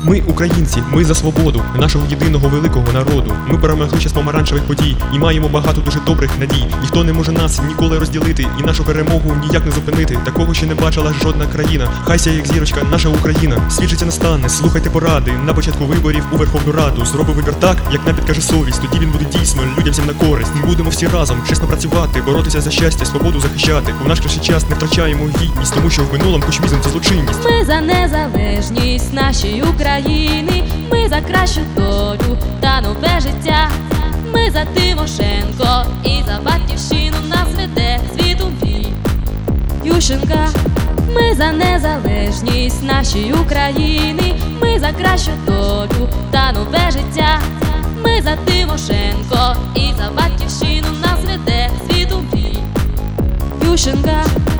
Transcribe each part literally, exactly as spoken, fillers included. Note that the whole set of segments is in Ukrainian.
Ми українці, ми за свободу нашого єдиного великого народу. Ми перемогли час помаранчевих подій і маємо багато дуже добрих надій. Ніхто не може нас ніколи розділити і нашу перемогу ніяк не зупинити. Такого ще не бачила жодна країна. Хай сяє як зірочка наша Україна. Світ життя настане, слухайте поради на початку виборів у Верховну Раду. Зроби вибір так, як нам підкаже совість. Тоді він буде дійсно людям всім на користь. Ми будемо всі разом чесно працювати, боротися за щастя, свободу захищати. У наш кращий час не втрачаємо гідність, тому що в минулому кучмізм це злочинність. Ми за незалежність нашої України, ми за кращу долю та нове життя. Ми за Тимошенко і за батьківщину нас веде світу мрій Ющенка. Ми за незалежність нашої України, ми за кращу долю та нове життя. Ми за Тимошенко і за батьківщину нас веде світу мрій Ющенка.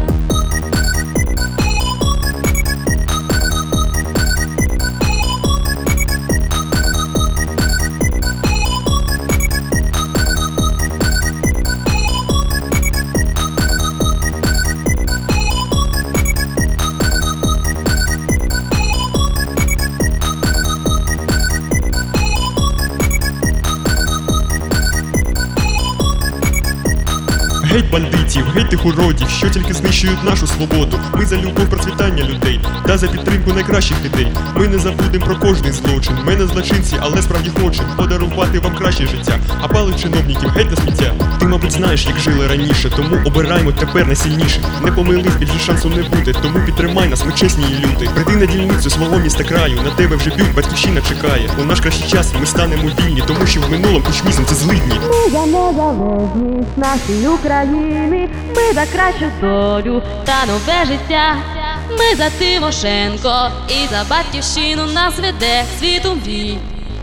Геть бандитів, геть тих уродів, що тільки знищують нашу свободу. Ми за любов, процвітання людей та за підтримку найкращих ідей. Ми не забудемо про кожний злочин. Ми не злочинці, але справді хочемо подарувати вам краще життя. А палих чиновників геть на сміття. Ти, мабуть, знаєш, як жили раніше, тому обираємо тепер найсильніше. Не помились, більше шансу не буде, тому підтримай нас, ми чесні і люди. Прийди на дільницю свого міста краю, на тебе вже б'ють, батьківщина чекає. У наш кращий час ми станемо вільні, тому що в минулому кучмізм це злидні. Ми за незалежність нашої України, ми за кращу долю та нове життя. Ми за Тимошенко і за батьківщину нас веде світу мрій.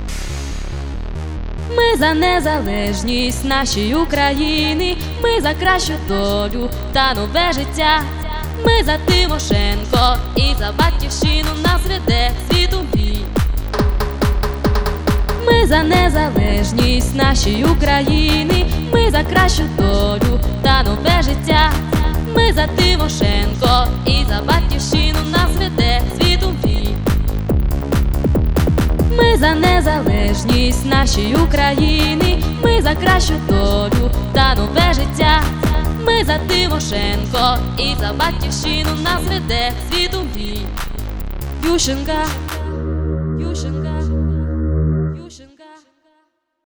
Ми за незалежність нашої України, ми за кращу долю та нове життя. Ми за Тимошенко і за батьківщину нас веде світу мрій. Ми за незалежність нашої України, ми за кращу долю та нове життя. Ми за Тимошенко і за батьківщину нас веде світу мрій. Ми за незалежність нашої України, ми за кращу долю та нове життя. Ми за Тимошенко і за батьківщину нас веде світу мрій Ющенка. Ющенка.